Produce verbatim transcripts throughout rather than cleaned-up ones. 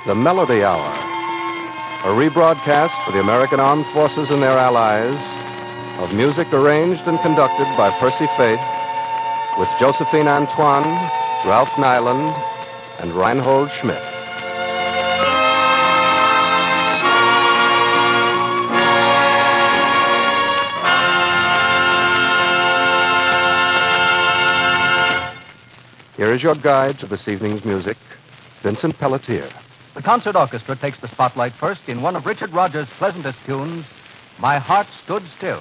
The Melody Hour, a rebroadcast for the American Armed Forces and their allies of music arranged and conducted by Percy Faith with Josephine Antoine, Ralph Nyland, and Reinhold Schmidt. Here is your guide to this evening's music, Vincent Pelletier. The concert orchestra takes the spotlight first in one of Richard Rodgers' pleasantest tunes, My Heart Stood Still.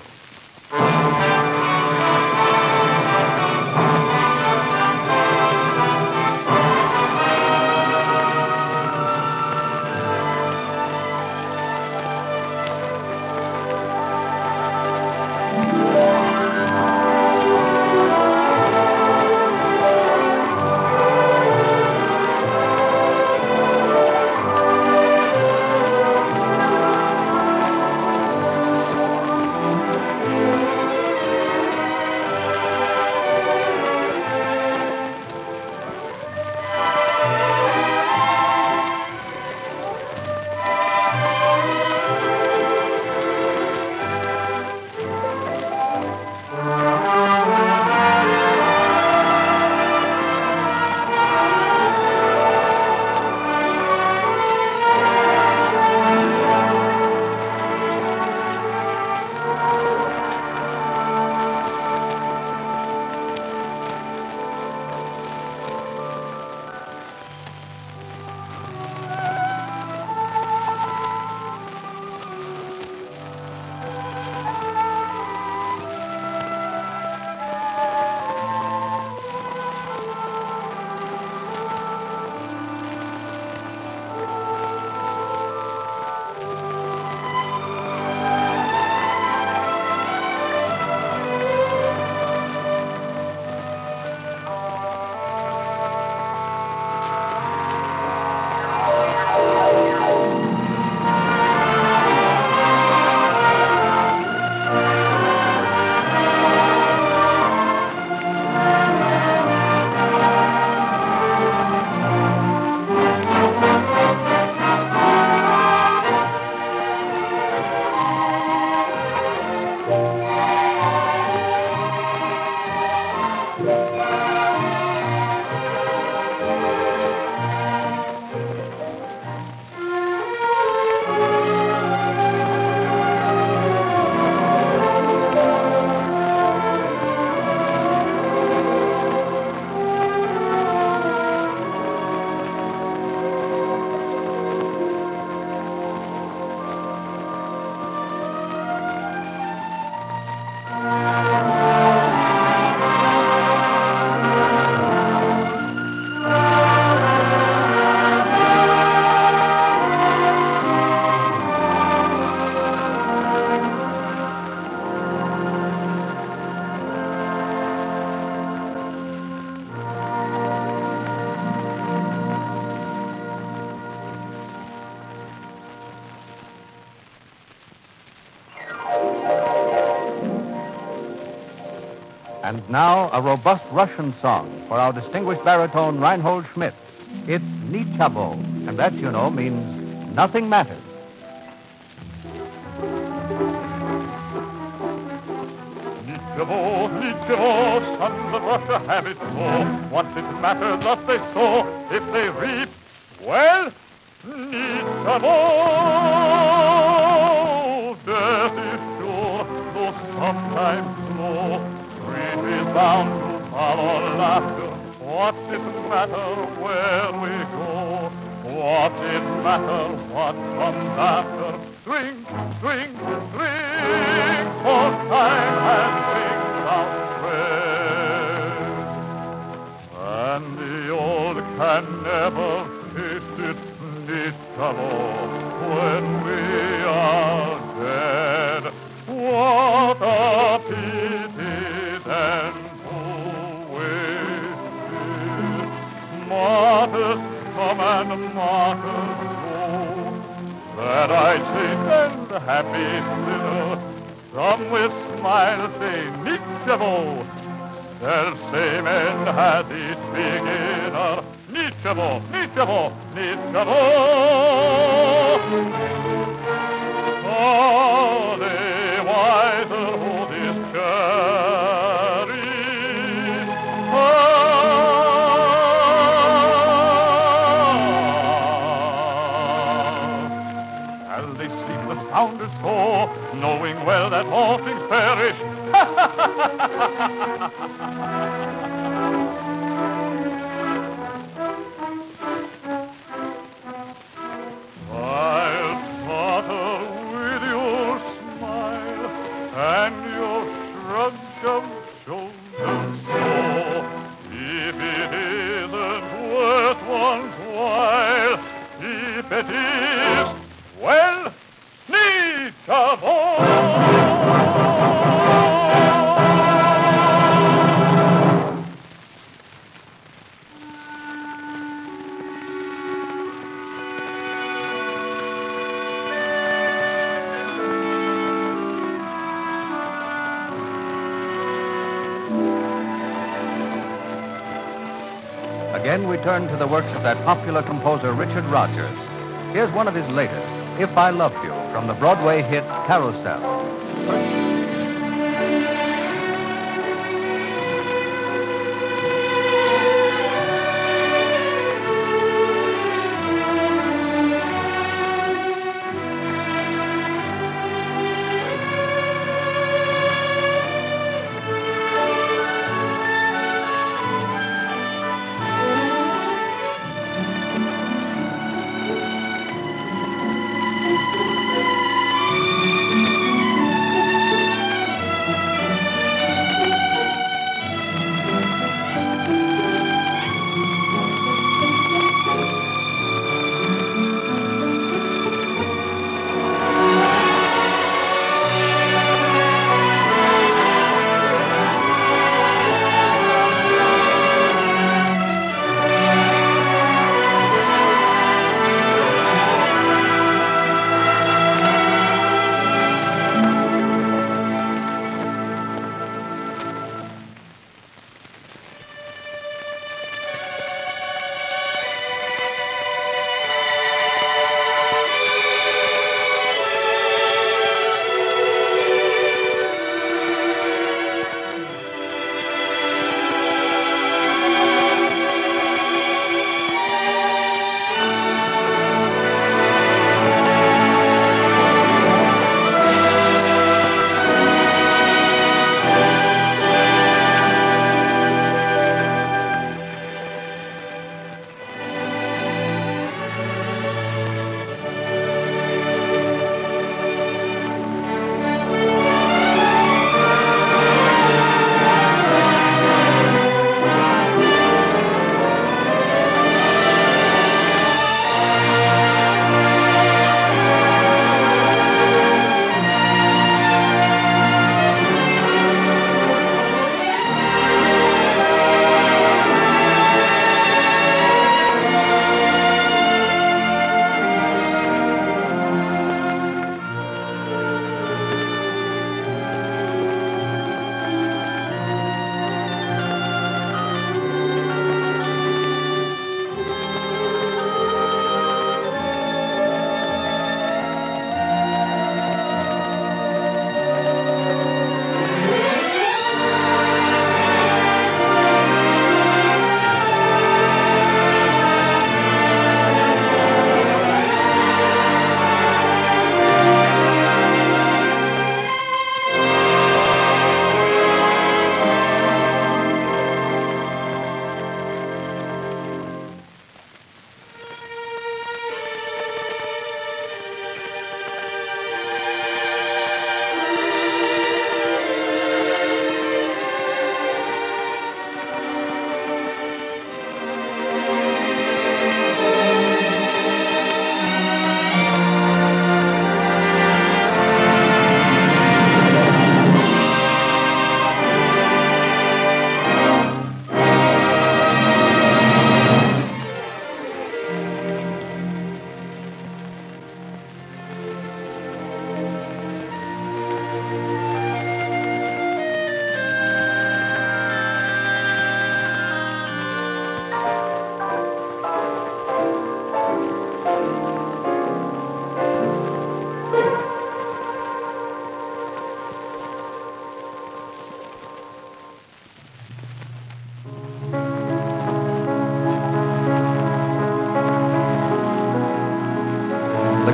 And now, a robust Russian song for our distinguished baritone, Reinhold Schmidt. It's Nichavo, and that, you know, means nothing matters. Nichavo, Nichavo, sons of Russia have it so. What it matters what they sow, if they reap, well, Nichavo, death is sure, though sometimes slow. Is bound to follow laughter. What's it matter where we go? What's it matter what comes after? Drink, drink, drink, for time has things outstretched. And the old can never taste it, Nichavo, when we are dead. What a pity and who wasted. Martyrs come and martyrs go. That I say, and happy sinner, some with smiles say, Nichavo, self-same end had its beginner. Ničevo, ničevo, ničevo. Only wiser who this cherry. Shall they sleep the sounder so, knowing well that all things perish? I'll flutter with your smile and your shrug of shoulders. So, if it isn't worth one's while, if it is, well, need of all. Again, we turn to the works of that popular composer, Richard Rodgers. Here's one of his latest, If I Loved You, from the Broadway hit Carousel.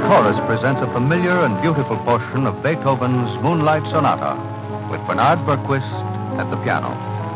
chorus presents a familiar and beautiful portion of Beethoven's Moonlight Sonata with Bernard Berquist at the piano.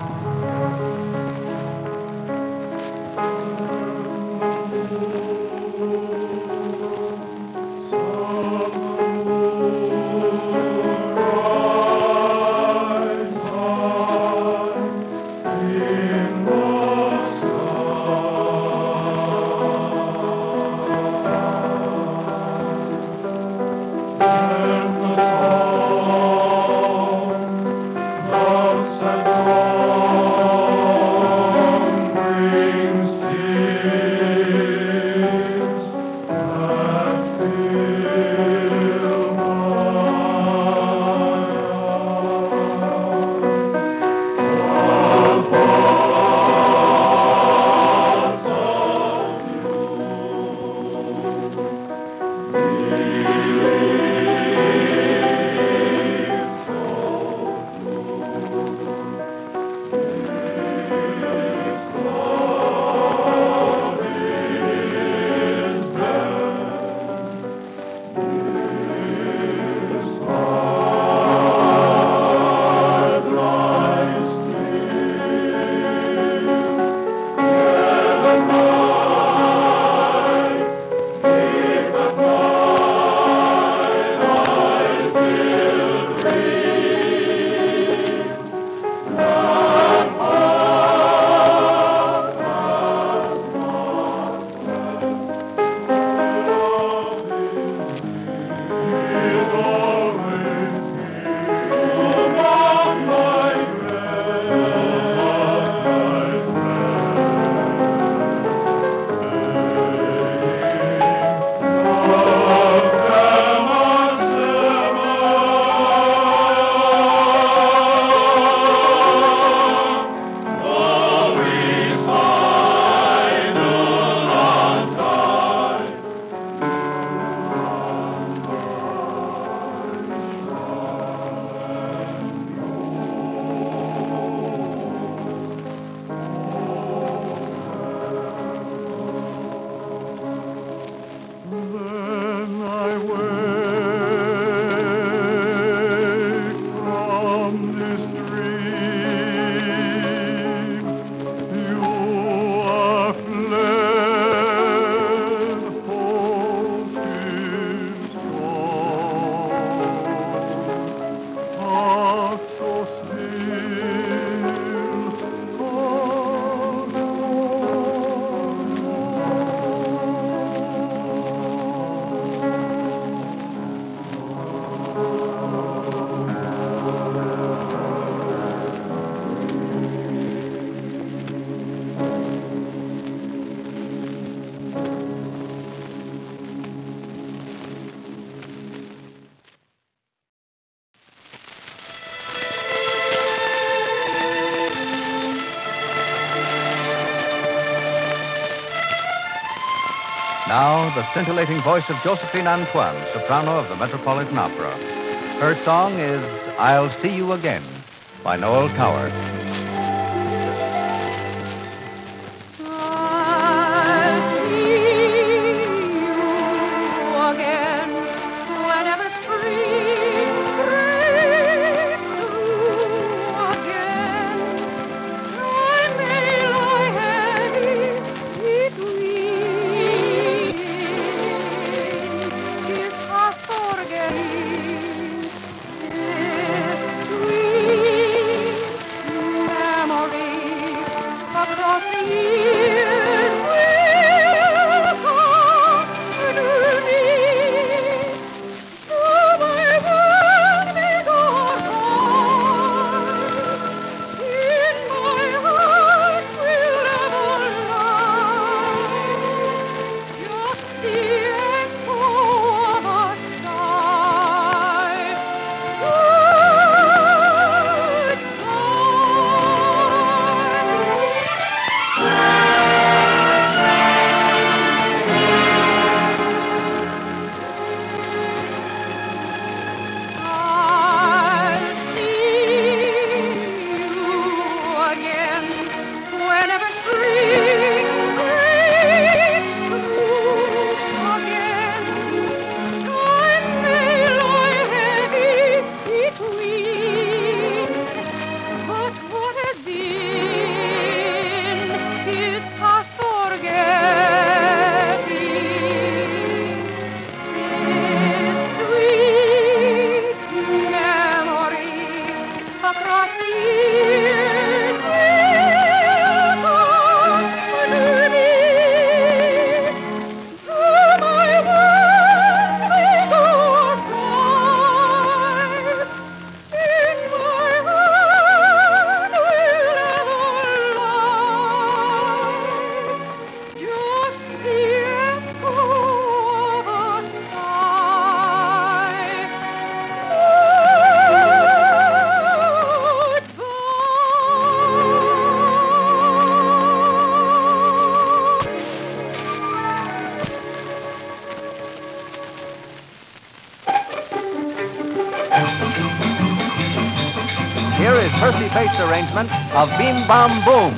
Now, the scintillating voice of Josephine Antoine, soprano of the Metropolitan Opera. Her song is I'll See You Again by Noel Coward. Sweet is Percy Faith's arrangement of Beam Bam Boom.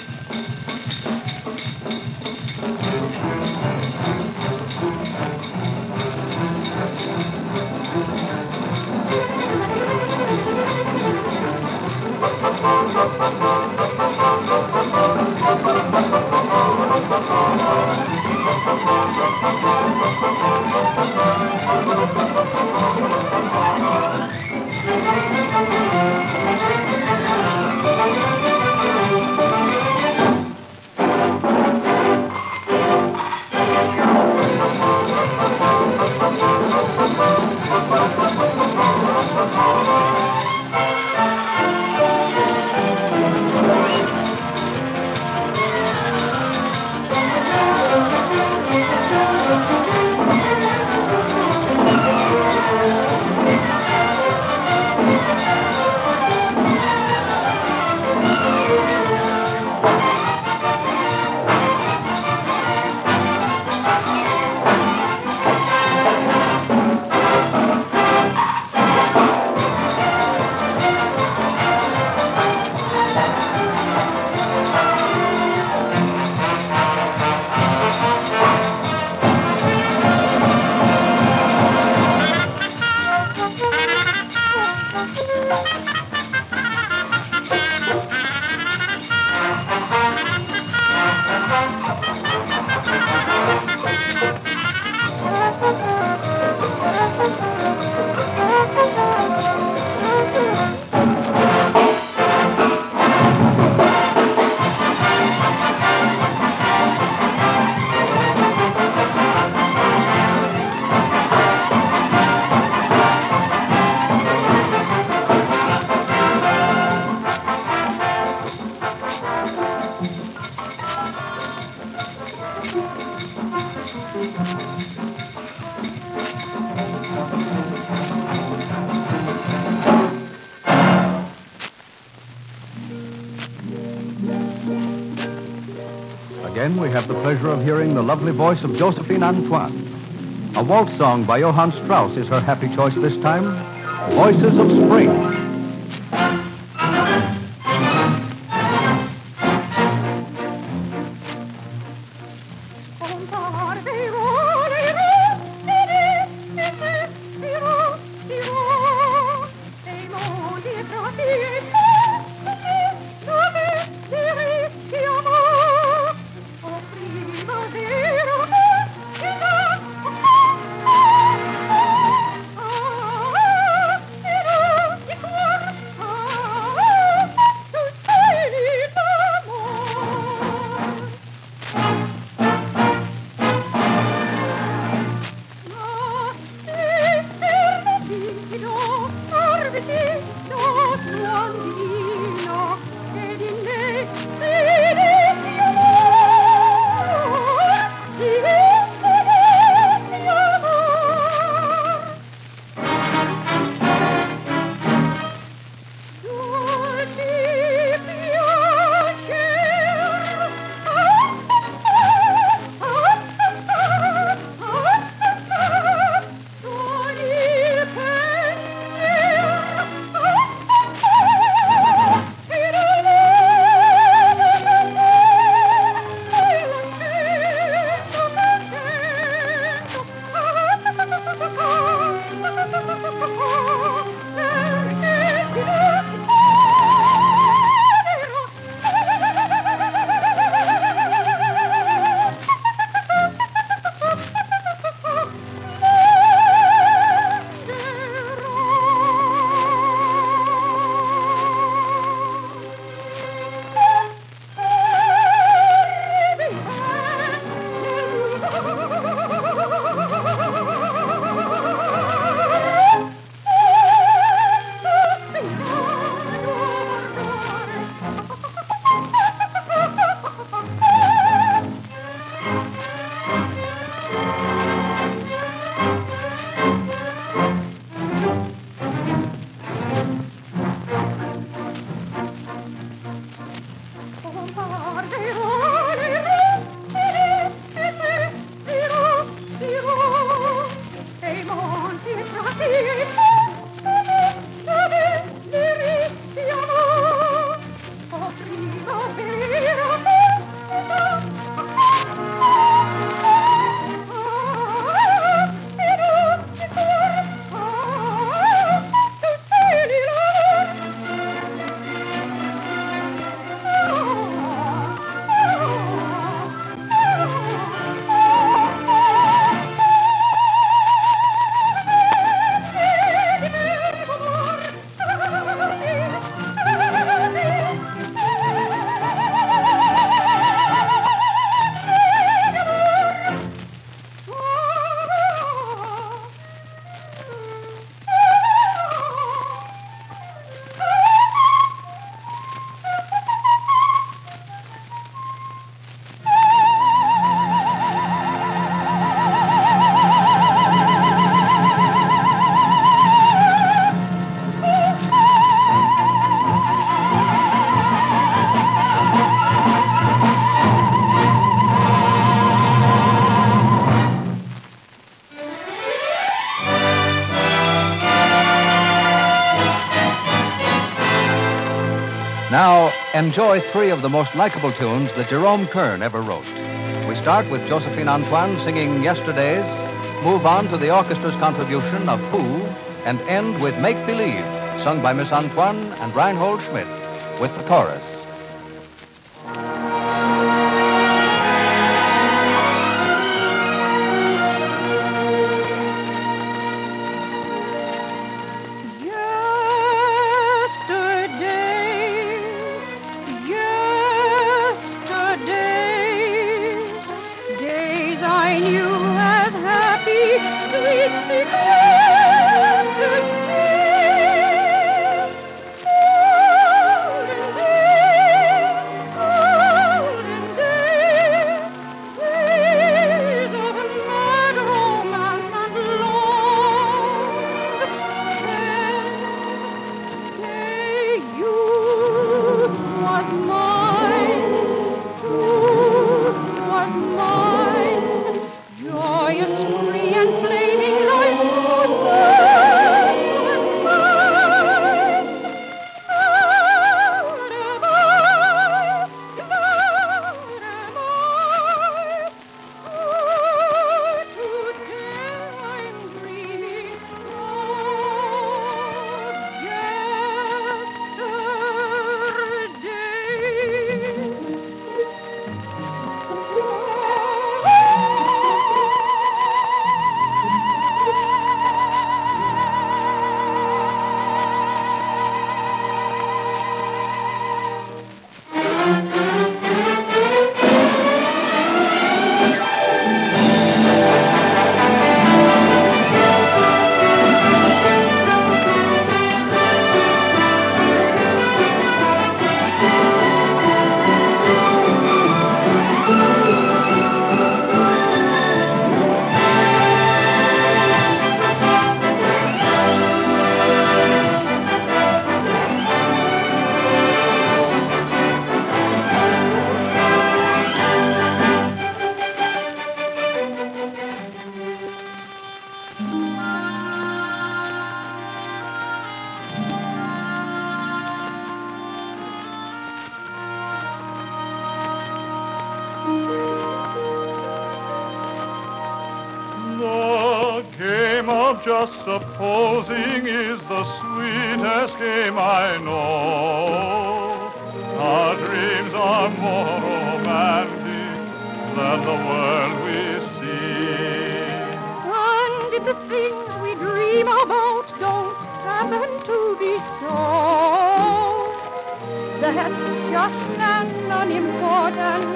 Again, we have the pleasure of hearing the lovely voice of Josephine Antoine. A waltz song by Johann Strauss is her happy choice this time, Voices of Spring. Now, enjoy three of the most likable tunes that Jerome Kern ever wrote. We start with Josephine Antoine singing Yesterdays, move on to the orchestra's contribution of Pooh, and end with Make Believe, sung by Miss Antoine and Reinhold Schmidt, with the chorus. Just supposing is the sweetest game I know. Our dreams are more romantic than the world we see. And if the things we dream about don't happen to be so, that's just an unimportant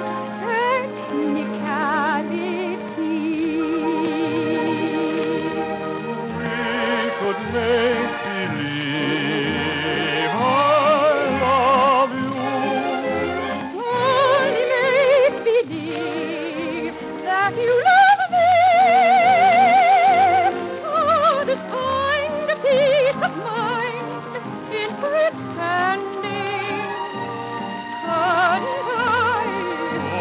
technicality. Make believe I love you. Only make believe that you love me. Oh, this kind of peace of mind in pretending. Can't I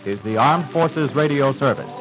is the Armed Forces Radio Service.